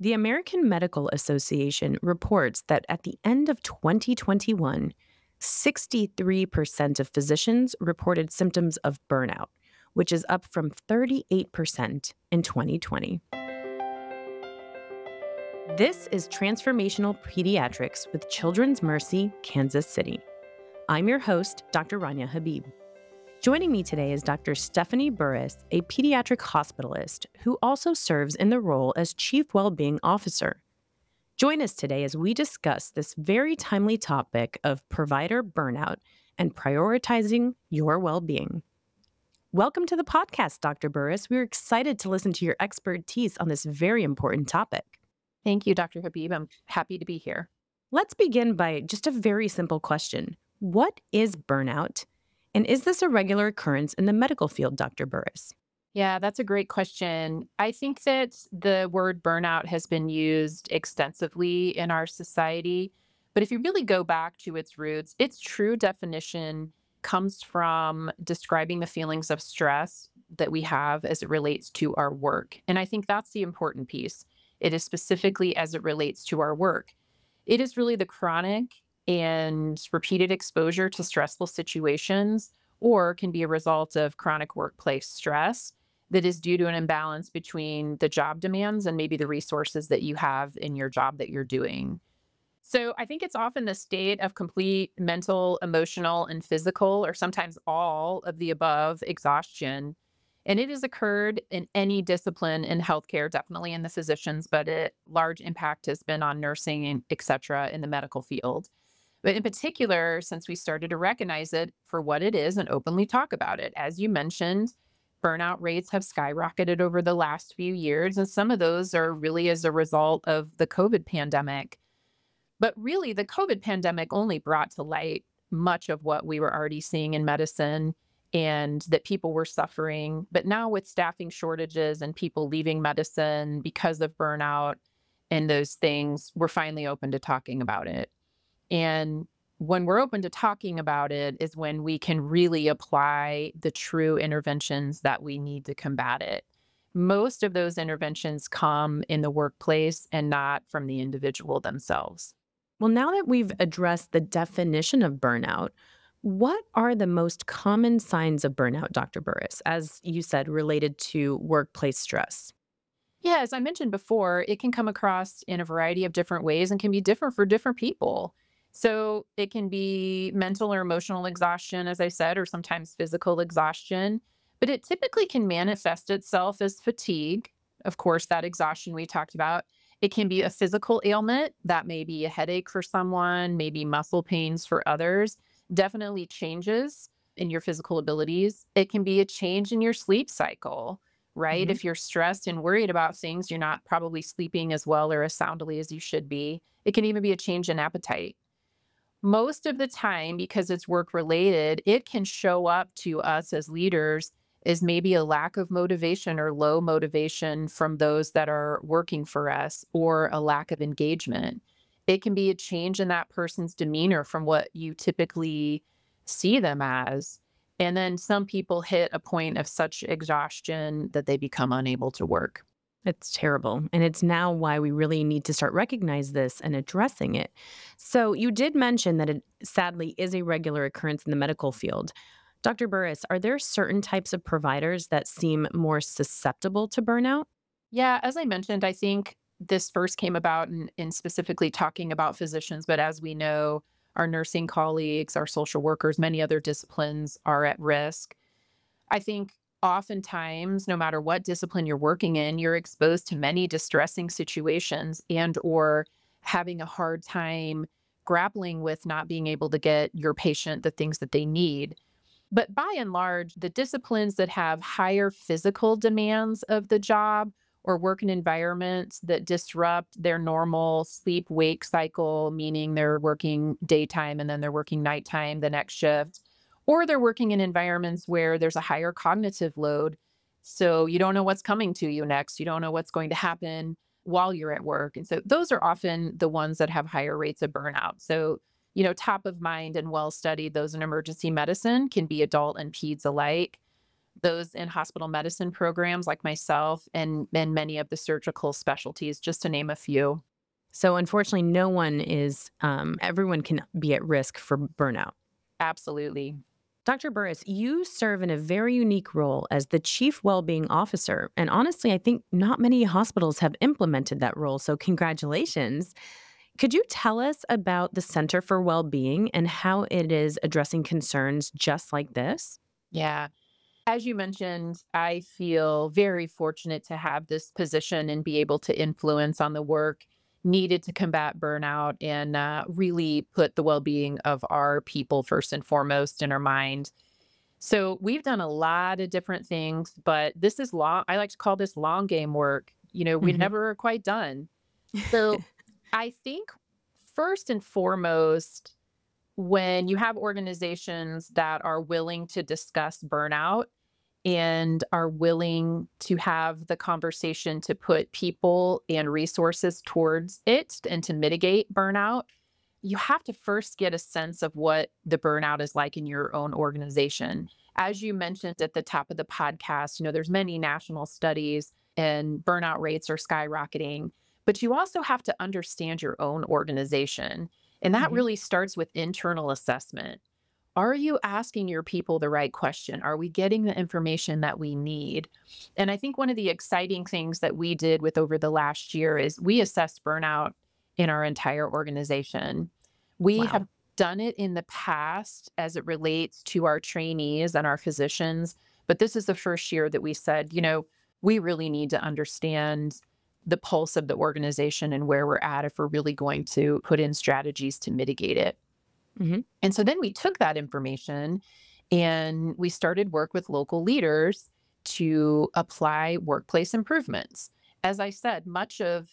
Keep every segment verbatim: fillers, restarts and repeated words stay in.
The American Medical Association reports that at the end of twenty twenty-one, sixty-three percent of physicians reported symptoms of burnout, which is up from thirty-eight percent in twenty twenty. This is Transformational Pediatrics with Children's Mercy, Kansas City. I'm your host, Doctor Rania Habib. Joining me today is Doctor Stephanie Burris, a pediatric hospitalist who also serves in the role as Chief Wellbeing Officer. Join us today as we discuss this very timely topic of provider burnout and prioritizing your well-being. Welcome to the podcast, Doctor Burris. We're excited to listen to your expertise on this very important topic. Thank you, Doctor Habib. I'm happy to be here. Let's begin by just a very simple question. What is burnout? And is this a regular occurrence in the medical field, Doctor Burris? Yeah, that's a great question. I think that the word burnout has been used extensively in our society. But if you really go back to its roots, its true definition comes from describing the feelings of stress that we have as it relates to our work. And I think that's the important piece. It is specifically as it relates to our work. It is really the chronic and repeated exposure to stressful situations, or can be a result of chronic workplace stress that is due to an imbalance between the job demands and maybe the resources that you have in your job that you're doing. So I think it's often the state of complete mental, emotional, and physical, or sometimes all of the above exhaustion. And it has occurred in any discipline in healthcare, definitely in the physicians, but a large impact has been on nursing and et cetera in the medical field. But in particular, since we started to recognize it for what it is and openly talk about it, as you mentioned, burnout rates have skyrocketed over the last few years. And some of those are really as a result of the COVID pandemic. But really, the COVID pandemic only brought to light much of what we were already seeing in medicine and that people were suffering. But now with staffing shortages and people leaving medicine because of burnout and those things, we're finally open to talking about it. And when we're open to talking about it is when we can really apply the true interventions that we need to combat it. Most of those interventions come in the workplace and not from the individual themselves. Well, now that we've addressed the definition of burnout, what are the most common signs of burnout, Doctor Burris, as you said, related to workplace stress? Yeah, as I mentioned before, it can come across in a variety of different ways and can be different for different people. So it can be mental or emotional exhaustion, as I said, or sometimes physical exhaustion, but it typically can manifest itself as fatigue. Of course, that exhaustion we talked about. It can be a physical ailment that may be a headache for someone, maybe muscle pains for others, definitely changes in your physical abilities. It can be a change in your sleep cycle, right? hmm If you're stressed and worried about things, you're not probably sleeping as well or as soundly as you should be. It can even be a change in appetite. Most of the time, because it's work related, it can show up to us as leaders as maybe a lack of motivation or low motivation from those that are working for us, or a lack of engagement. It can be a change in that person's demeanor from what you typically see them as. And then some people hit a point of such exhaustion that they become unable to work. It's terrible. And it's now why we really need to start recognizing this and addressing it. So you did mention that it sadly is a regular occurrence in the medical field. Doctor Burris, are there certain types of providers that seem more susceptible to burnout? Yeah, as I mentioned, I think this first came about in, in specifically talking about physicians, but as we know, our nursing colleagues, our social workers, many other disciplines are at risk. I think oftentimes, no matter what discipline you're working in, you're exposed to many distressing situations and or having a hard time grappling with not being able to get your patient the things that they need. But by and large, the disciplines that have higher physical demands of the job or work in environments that disrupt their normal sleep wake cycle, meaning they're working daytime and then they're working nighttime the next shift, or they're working in environments where there's a higher cognitive load. So you don't know what's coming to you next. You don't know what's going to happen while you're at work. And so those are often the ones that have higher rates of burnout. So, you know, top of mind and well studied, those in emergency medicine can be adult and peds alike. those in hospital medicine programs like myself, and, and many of the surgical specialties, just to name a few. So unfortunately, no one is, um, everyone can be at risk for burnout. Absolutely. Doctor Burris, you serve in a very unique role as the Chief Wellbeing Officer. And honestly, I think not many hospitals have implemented that role. So congratulations. Could you tell us about the Center for Wellbeing and how it is addressing concerns just like this? Yeah. As you mentioned, I feel very fortunate to have this position and be able to influence on the work needed to combat burnout and uh, really put the well being of our people first and foremost in our mind. So, we've done a lot of different things, but this is long. I like to call this long game work. You know, we Hmm. never are quite done. So, I think first and foremost, when you have organizations that are willing to discuss burnout and are willing to have the conversation to put people and resources towards it and to mitigate burnout, you have to first get a sense of what the burnout is like in your own organization. As you mentioned at the top of the podcast, you know, there's many national studies and burnout rates are skyrocketing, but you also have to understand your own organization. And that Hmm. really starts with internal assessment. Are you asking your people the right question? Are we getting the information that we need? And I think one of the exciting things that we did with over the last year is we assessed burnout in our entire organization. We Wow. have done it in the past as it relates to our trainees and our physicians, but this is the first year that we said, you know, we really need to understand the pulse of the organization and where we're at if we're really going to put in strategies to mitigate it. Hmm. And so then we took that information and we started work with local leaders to apply workplace improvements. As I said, much of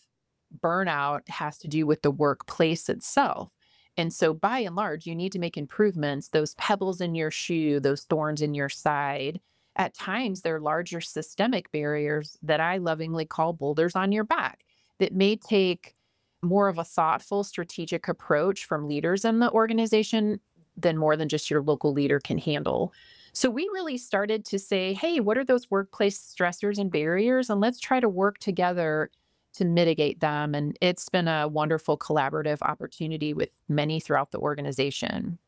burnout has to do with the workplace itself. And so by and large, you need to make improvements, those pebbles in your shoe, those thorns in your side. At times, they're larger systemic barriers that I lovingly call boulders on your back that may take more of a thoughtful, strategic approach from leaders in the organization than more than just your local leader can handle. So we really started to say, hey, what are those workplace stressors and barriers? And let's try to work together to mitigate them. And it's been a wonderful collaborative opportunity with many throughout the organization.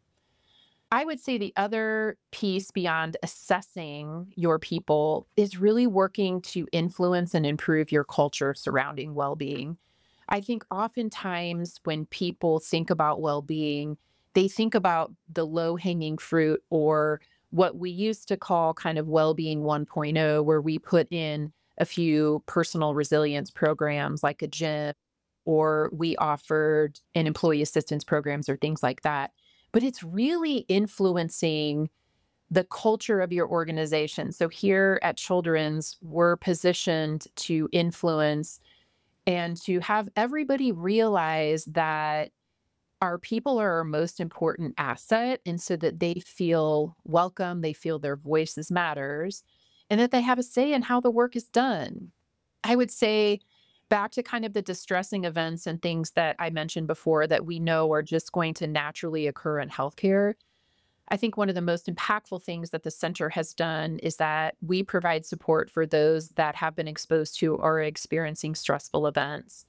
I would say the other piece beyond assessing your people is really working to influence and improve your culture surrounding well being. I think oftentimes when people think about well being, they think about the low hanging fruit or what we used to call kind of well being 1.0, where we put in a few personal resilience programs like a gym, or we offered an employee assistance programs or things like that. But it's really influencing the culture of your organization. So here at Children's, we're positioned to influence and to have everybody realize that our people are our most important asset, and so that they feel welcome, they feel their voices matters, and that they have a say in how the work is done. I would say back to kind of the distressing events and things that I mentioned before that we know are just going to naturally occur in healthcare. I think one of the most impactful things that the center has done is that we provide support for those that have been exposed to or are experiencing stressful events.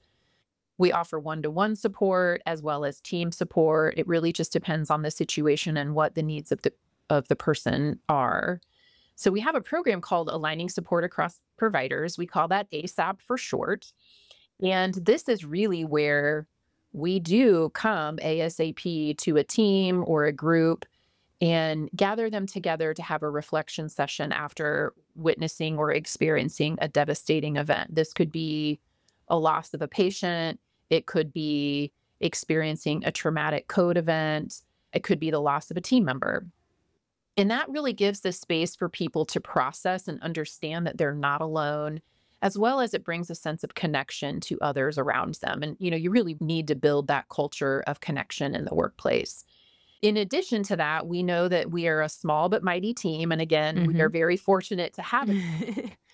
We offer one to one support as well as team support. It really just depends on the situation and what the needs of the of the person are. So we have a program called Aligning Support Across Providers. We call that A S A P for short. And this is really where we do come ASAP to a team or a group and gather them together to have a reflection session after witnessing or experiencing a devastating event. This could be a loss of a patient, it could be experiencing a traumatic code event, it could be the loss of a team member. And that really gives the space for people to process and understand that they're not alone, as well as it brings a sense of connection to others around them. And, you know, you really need to build that culture of connection in the workplace. In addition to that, we know that we are a small but mighty team. And again, we are Hmm. very fortunate to have it.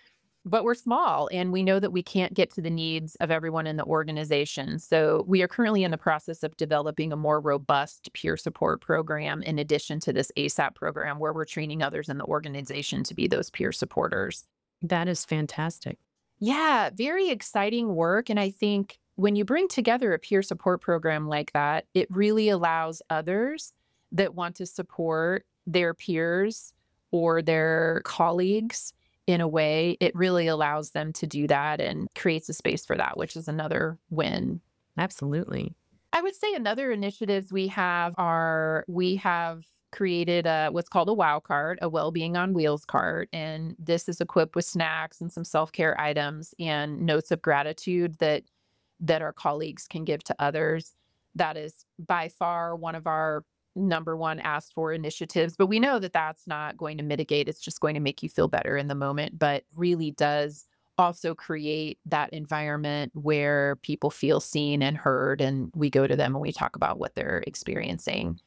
but we're small and we know that we can't get to the needs of everyone in the organization. So we are currently in the process of developing a more robust peer support program in addition to this ASAP program where we're training others in the organization to be those peer supporters. That is fantastic. Yeah, very exciting work. And I think when you bring together a peer support program like that, it really allows others that want to support their peers or their colleagues in a way, it really allows them to do that and creates a space for that, which is another win. Absolutely. I would say another initiatives we have are we have created a what's called a WOW cart, a well-being on wheels cart, and this is equipped with snacks and some self-care items and notes of gratitude that that our colleagues can give to others. That is by far one of our number one asked for initiatives, but we know that that's not going to mitigate. It's just going to make you feel better in the moment, but really does also create that environment where people feel seen and heard, and we go to them and we talk about what they're experiencing.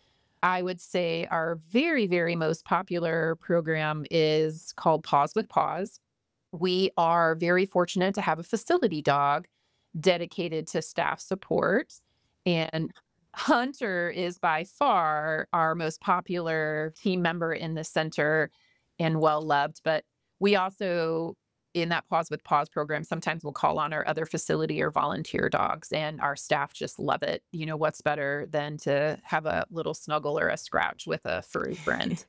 I would say our very, very most popular program is called Pause with Pause. We are very fortunate to have a facility dog dedicated to staff support. And Hunter is by far our most popular team member in the center and well loved. But we also, in that Pause with Pause program, sometimes we'll call on our other facility or volunteer dogs, and our staff just love it. You know, what's better than to have a little snuggle or a scratch with a furry friend?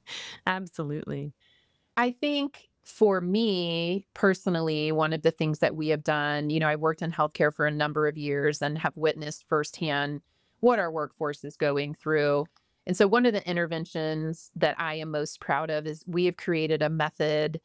Absolutely. I think for me personally, one of the things that we have done, you know, I worked in healthcare for a number of years and have witnessed firsthand what our workforce is going through. And so, one of the interventions that I am most proud of is we have created a method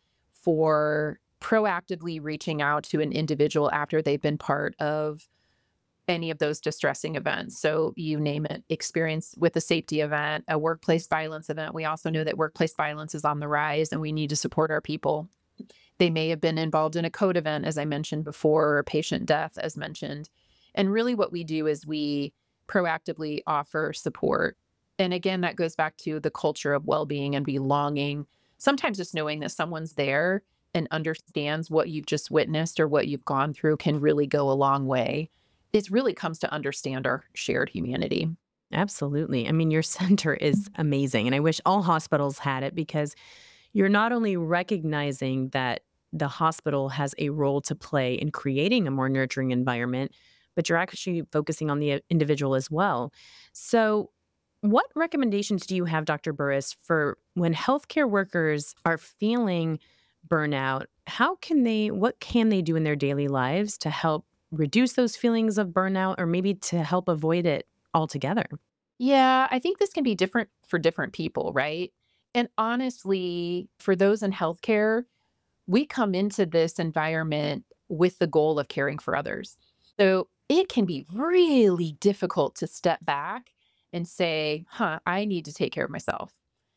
for proactively reaching out to an individual after they've been part of any of those distressing events. So you name it, experience with a safety event, a workplace violence event. We also know that workplace violence is on the rise and we need to support our people. They may have been involved in a code event, as I mentioned before, or patient death, as mentioned. And really what we do is we proactively offer support. And again, that goes back to the culture of well-being and belonging. Sometimes just knowing that someone's there and understands what you've just witnessed or what you've gone through can really go a long way. It really comes to understand our shared humanity. Absolutely. I mean, your center is amazing. And I wish all hospitals had it because you're not only recognizing that the hospital has a role to play in creating a more nurturing environment, but you're actually focusing on the uh, individual as well. So, what recommendations do you have, Doctor Burris, for when healthcare workers are feeling burnout? How can they, what can they do in their daily lives to help reduce those feelings of burnout or maybe to help avoid it altogether? Yeah, I think this can be different for different people, right? And honestly, for those in healthcare, we come into this environment with the goal of caring for others. So it can be really difficult to step back and say, huh, I need to take care of myself.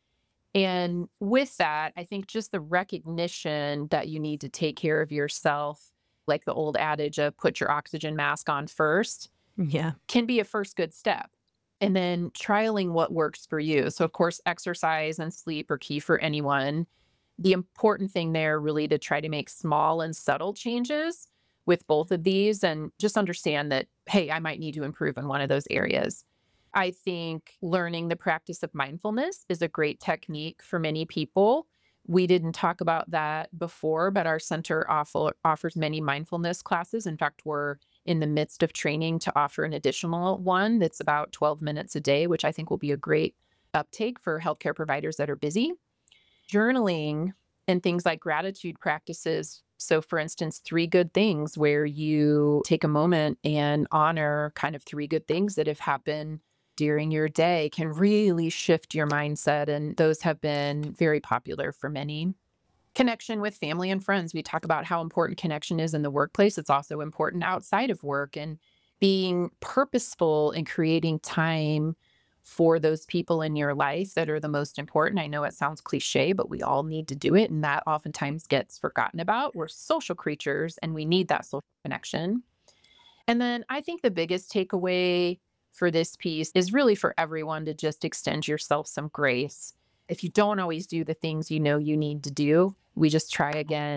And with that, I think just the recognition that you need to take care of yourself, like the old adage of put your oxygen mask on first, Yeah, can be a first good step. And then trialing what works for you. So, of course, exercise and sleep are key for anyone. The important thing there really to try to make small and subtle changes with both of these and just understand that, hey, I might need to improve in one of those areas. I think learning the practice of mindfulness is a great technique for many people. We didn't talk about that before, but our center offer, offers many mindfulness classes. In fact, we're in the midst of training to offer an additional one that's about twelve minutes a day, which I think will be a great uptake for healthcare providers that are busy. Journaling and things like gratitude practices. So, for instance, three good things where you take a moment and honor kind of three good things that have happened during your day can really shift your mindset. And those have been very popular for many. Connection with family and friends. We talk about how important connection is in the workplace. It's also important outside of work and being purposeful in creating time for those people in your life that are the most important. I know it sounds cliche, but we all need to do it. And that oftentimes gets forgotten about. We're social creatures and we need that social connection. And then I think the biggest takeaway for this piece is really for everyone to just extend yourself some grace. If you don't always do the things you know you need to do, we just try again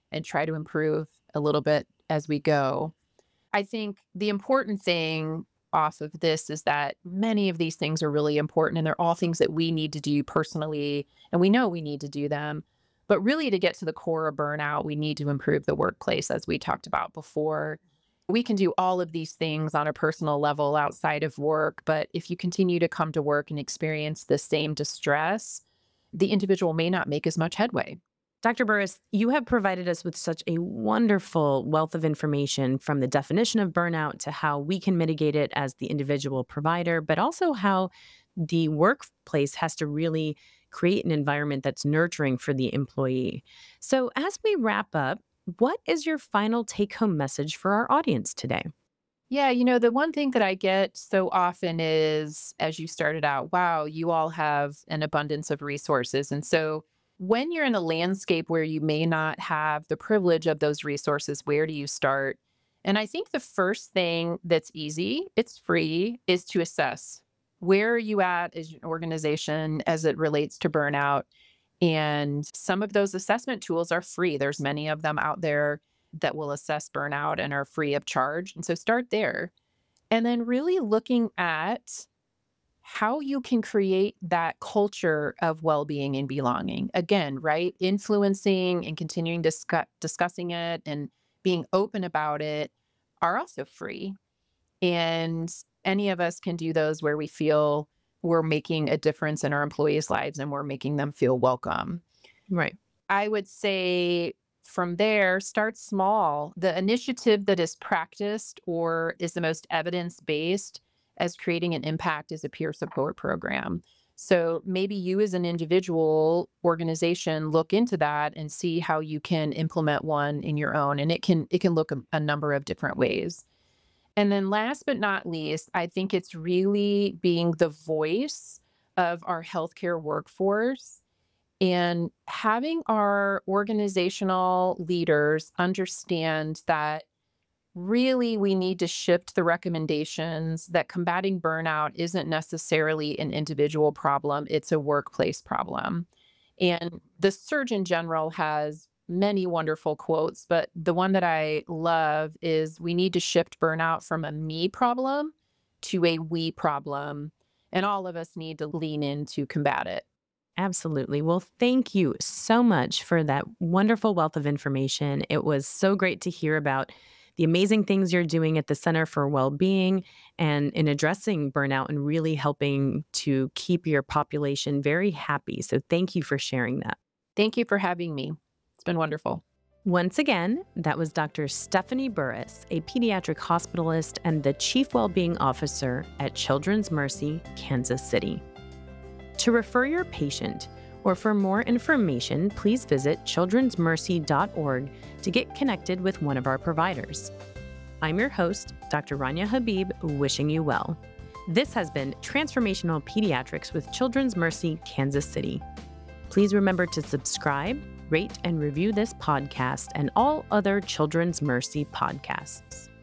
and try to improve a little bit as we go. I think the important thing off of this is that many of these things are really important and they're all things that we need to do personally, and we know we need to do them. But really, to get to the core of burnout, we need to improve the workplace, as we talked about before. We can do all of these things on a personal level outside of work, but if you continue to come to work and experience the same distress, the individual may not make as much headway. Doctor Burris, you have provided us with such a wonderful wealth of information, from the definition of burnout to how we can mitigate it as the individual provider, but also how the workplace has to really create an environment that's nurturing for the employee. So, as we wrap up, what is your final take home message for our audience today? Yeah, you know, the one thing that I get so often is, as you started out, wow, you all have an abundance of resources. And so when you're in a landscape where you may not have the privilege of those resources, where do you start? And I think the first thing that's easy, it's free, is to assess, where are you at as an organization as it relates to burnout? And some of those assessment tools are free. There's many of them out there that will assess burnout and are free of charge. And so start there. And then really looking at how you can create that culture of well-being and belonging. Again, right? Influencing and continuing discuss- discussing it and being open about it are also free. And any of us can do those where we feel we're making a difference in our employees' lives and we're making them feel welcome. Right. I would say from there, start small. The initiative that is practiced or is the most evidence based as creating an impact is a peer support program. So maybe you, as an individual organization, look into that and see how you can implement one in your own. And it can it can look a, a number of different ways. And then last but not least, I think it's really being the voice of our healthcare workforce and having our organizational leaders understand that really we need to shift the recommendations, that combating burnout isn't necessarily an individual problem, it's a workplace problem. And the Surgeon General has many wonderful quotes, but the one that I love is, we need to shift burnout from a me problem to a we problem. And all of us need to lean in to combat it. Absolutely. Well, thank you so much for that wonderful wealth of information. It was so great to hear about the amazing things you're doing at the Center for Wellbeing and in addressing burnout and really helping to keep your population very happy. So thank you for sharing that. Thank you for having me. It's been wonderful. Once again, that was Doctor Stephanie Burris, a pediatric hospitalist and the Chief Wellbeing Officer at Children's Mercy, Kansas City. To refer your patient or for more information, please visit childrens mercy dot org to get connected with one of our providers. I'm your host, Doctor Rania Habib, wishing you well. This has been Transformational Pediatrics with Children's Mercy, Kansas City. Please remember to subscribe, rate, and review this podcast and all other Children's Mercy podcasts.